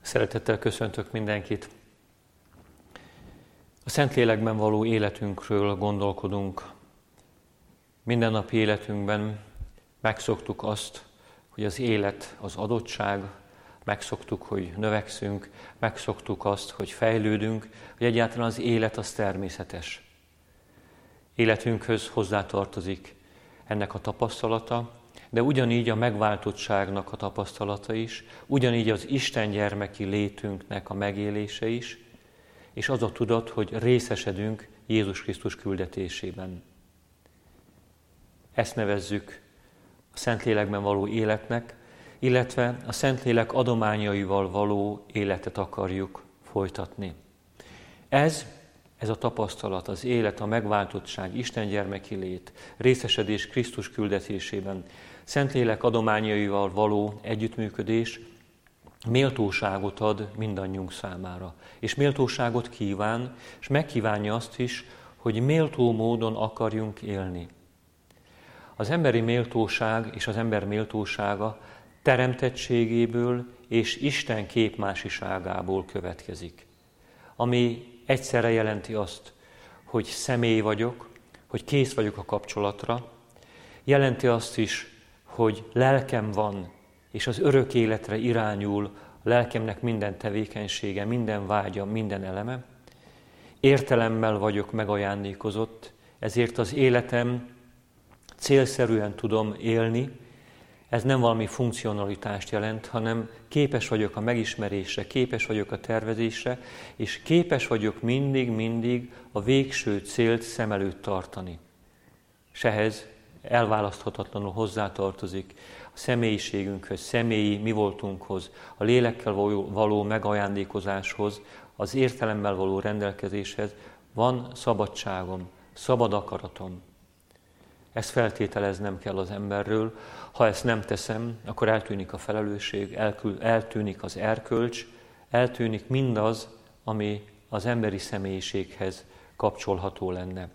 Szeretettel köszöntök mindenkit. A Szentlélekben való életünkről gondolkodunk. Mindennapi életünkben megszoktuk azt, hogy az élet az adottság, megszoktuk, hogy növekszünk, megszoktuk azt, hogy fejlődünk, hogy egyáltalán az élet az természetes. Életünkhöz hozzátartozik ennek a tapasztalata, de ugyanígy a megváltottságnak a tapasztalata is, ugyanígy az Isten gyermeki létünknek a megélése is, és az a tudat, hogy részesedünk Jézus Krisztus küldetésében. Ezt nevezzük a Szentlélekben való életnek, illetve a Szentlélek adományaival való életet akarjuk folytatni. Ez a tapasztalat, az élet, a megváltottság, Isten gyermeki lét, részesedés Krisztus küldetésében, Szentlélek adományaival való együttműködés méltóságot ad mindannyiunk számára. És méltóságot kíván, és megkívánja azt is, hogy méltó módon akarjunk élni. Az emberi méltóság és az ember méltósága teremtettségéből és Isten képmásiságából következik, ami egyszerre jelenti azt, hogy személy vagyok, hogy kész vagyok a kapcsolatra, jelenti azt is, hogy lelkem van, és az örök életre irányul a lelkemnek minden tevékenysége, minden vágya, minden eleme. Értelemmel vagyok megajándékozott, ezért az életem célszerűen tudom élni. Ez nem valami funkcionalitást jelent, hanem képes vagyok a megismerésre, képes vagyok a tervezésre, és képes vagyok mindig a végső célt szem előtt tartani. És ehhez elválaszthatatlanul hozzátartozik a személyiségünkhöz, személyi mi voltunkhoz, a lélekkel való megajándékozáshoz, az értelemmel való rendelkezéshez van szabadságom, szabad akaratom. Ezt feltételeznem kell az emberről. Ha ezt nem teszem, akkor eltűnik a felelősség, eltűnik az erkölcs, eltűnik mindaz, ami az emberi személyiséghez kapcsolható lenne.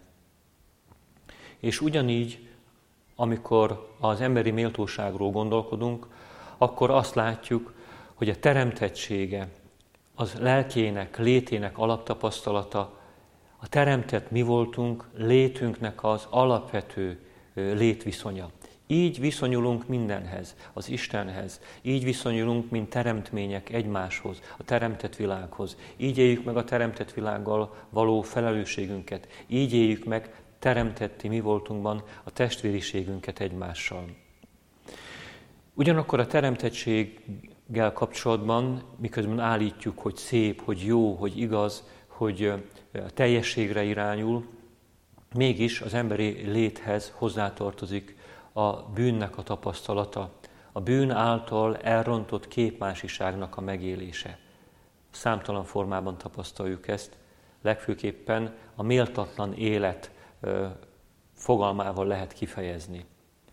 És ugyanígy, amikor az emberi méltóságról gondolkodunk, akkor azt látjuk, hogy a teremtettsége, az lelkének, létének alaptapasztalata, a teremtett mi voltunk, létünknek az alapvető létviszonya. Így viszonyulunk mindenhez, az Istenhez. Így viszonyulunk, mint teremtmények egymáshoz, a teremtett világhoz. Így éljük meg a teremtett világgal való felelősségünket. Így éljük meg teremtetti mi voltunkban a testvériségünket egymással. Ugyanakkor a teremtettséggel kapcsolatban, miközben állítjuk, hogy szép, hogy jó, hogy igaz, hogy a teljességre irányul, mégis az emberi léthez hozzátartozik a bűnnek a tapasztalata, a bűn által elrontott képmásiságnak a megélése. Számtalan formában tapasztaljuk ezt, legfőképpen a méltatlan élet fogalmával lehet kifejezni.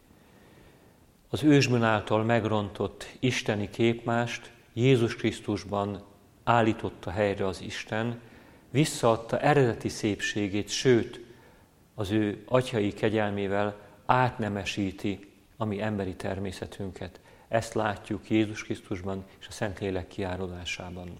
Az ősbűn által megrontott isteni képmást Jézus Krisztusban állította helyre az Isten, visszaadta eredeti szépségét, sőt, az ő atyai kegyelmével átnemesíti a mi emberi természetünket. Ezt látjuk Jézus Krisztusban és a Szentlélek kiáradásában.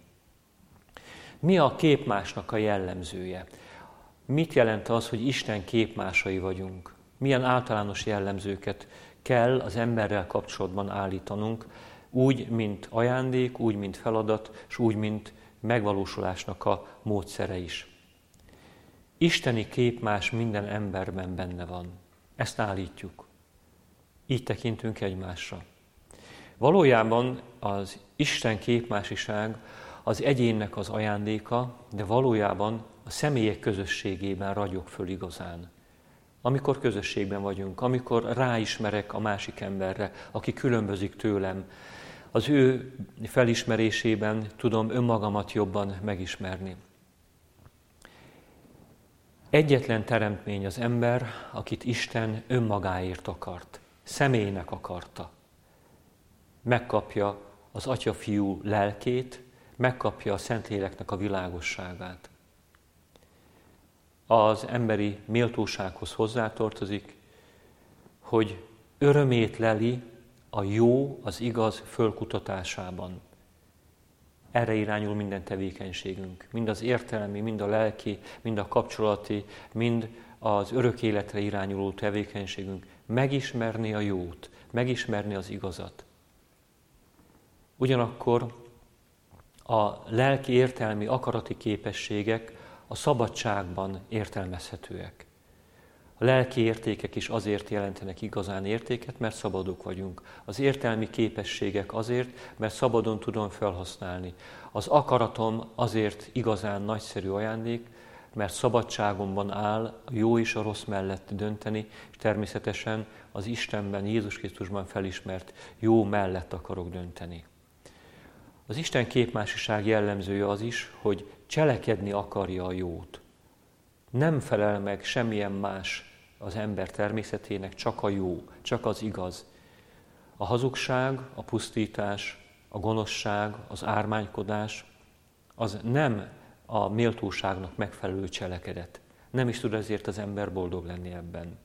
Mi a képmásnak a jellemzője? Mit jelent az, hogy Isten képmásai vagyunk? Milyen általános jellemzőket kell az emberrel kapcsolatban állítanunk, úgy, mint ajándék, úgy, mint feladat, és úgy, mint megvalósulásnak a módszere is. Isteni képmás minden emberben benne van. Ezt állítjuk. Így tekintünk egymásra. Valójában az Isten képmásiság az egyénnek az ajándéka, de valójában a személyek közösségében ragyog föl igazán. Amikor közösségben vagyunk, amikor ráismerek a másik emberre, aki különbözik tőlem, az ő felismerésében tudom önmagamat jobban megismerni. Egyetlen teremtmény az ember, akit Isten önmagáért akart, személynek akarta. Megkapja az Atya-Fiú lelkét, megkapja a Szentléleknek a világosságát. Az emberi méltósághoz hozzátartozik, hogy örömét leli a jó, az igaz fölkutatásában. Erre irányul minden tevékenységünk. Mind az értelmi, mind a lelki, mind a kapcsolati, mind az örök életre irányuló tevékenységünk. Megismerni a jót, megismerni az igazat. Ugyanakkor a lelki, értelmi, akarati képességek a szabadságban értelmezhetőek. A lelki értékek is azért jelentenek igazán értéket, mert szabadok vagyunk. Az értelmi képességek azért, mert szabadon tudom felhasználni. Az akaratom azért igazán nagyszerű ajándék, mert szabadságomban áll a jó és a rossz mellett dönteni, és természetesen az Istenben, Jézus Krisztusban felismert jó mellett akarok dönteni. Az Isten képmásiság jellemzője az is, hogy cselekedni akarja a jót. Nem felel meg semmilyen más az ember természetének, csak a jó, csak az igaz. A hazugság, a pusztítás, a gonoszság, az ármánykodás, az nem a méltóságnak megfelelő cselekedet. Nem is tud ezért az ember boldog lenni ebben.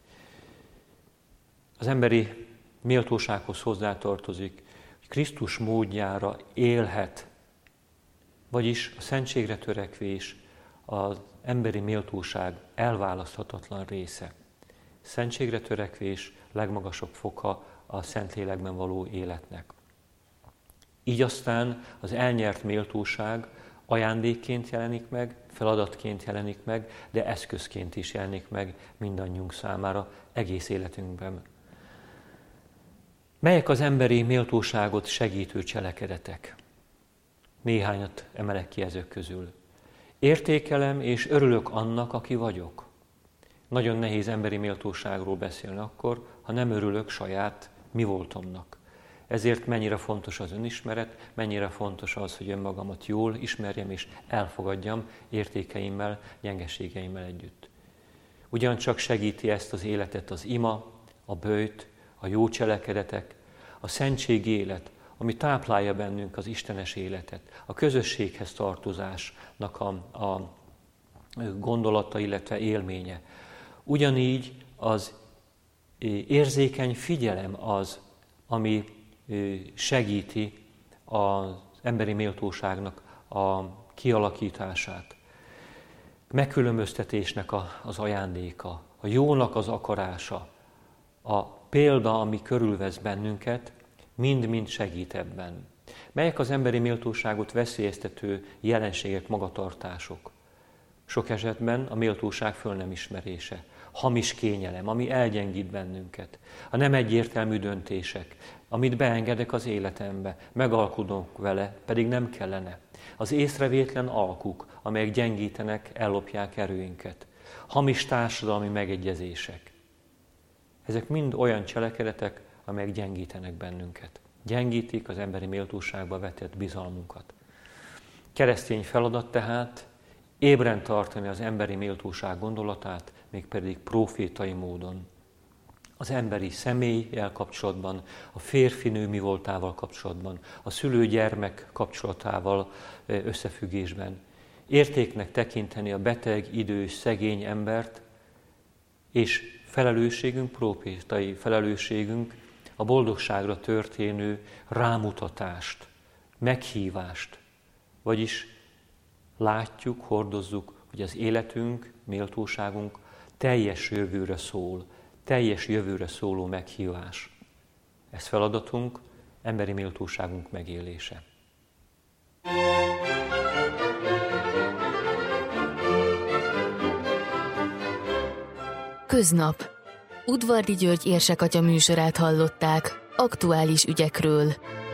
Az emberi méltósághoz hozzátartozik, hogy Krisztus módjára élhet, vagyis a szentségre törekvés, az emberi méltóság elválaszthatatlan része. Szentségre törekvés legmagasabb foka a Szentlélekben való életnek. Így aztán az elnyert méltóság ajándékként jelenik meg, feladatként jelenik meg, de eszközként is jelenik meg mindannyiunk számára egész életünkben. Melyek az emberi méltóságot segítő cselekedetek? Néhányat emelek ki ezek közül. Értékelem és örülök annak, aki vagyok. Nagyon nehéz emberi méltóságról beszélni akkor, ha nem örülök saját mi voltomnak. Ezért mennyire fontos az önismeret, mennyire fontos az, hogy önmagamat jól ismerjem és elfogadjam értékeimmel, gyengeségeimmel együtt. Ugyancsak segíti ezt az életet az ima, a böjt, a jó cselekedetek, a szentségi élet, ami táplálja bennünk az istenes életet, a közösséghez tartozásnak a gondolata, illetve élménye. Ugyanígy az érzékeny figyelem az, ami segíti az emberi méltóságnak a kialakítását. Megkülönböztetésnek az ajándéka, a jónak az akarása, a példa, ami körülvesz bennünket, mind-mind segít ebben. Melyek az emberi méltóságot veszélyeztető jelenségek, magatartások? Sok esetben a méltóság föl nem ismerése, hamis kényelem, ami elgyengít bennünket, a nem egyértelmű döntések, amit beengedek az életembe, megalkudok vele, pedig nem kellene. Az észrevétlen alkuk, amelyek gyengítenek, ellopják erőinket. Hamis társadalmi megegyezések. Ezek mind olyan cselekedetek, amelyek gyengítenek bennünket. Gyengítik az emberi méltóságba vetett bizalmunkat. Keresztény feladat tehát ébren tartani az emberi méltóság gondolatát, mégpedig profétai módon. Az emberi személlyel kapcsolatban, a férfi-nő mi voltával kapcsolatban, a szülő-gyermek kapcsolatával összefüggésben. Értéknek tekinteni a beteg, idős, szegény embert, és felelősségünk, profétai felelősségünk a boldogságra történő rámutatást, meghívást, vagyis látjuk, hordozzuk, hogy az életünk, méltóságunk teljes jövőre szól, teljes jövőre szóló meghívás. Ez feladatunk, emberi méltóságunk megélése. Köznap. Udvardi György érsekatya műsorát hallották, aktuális ügyekről.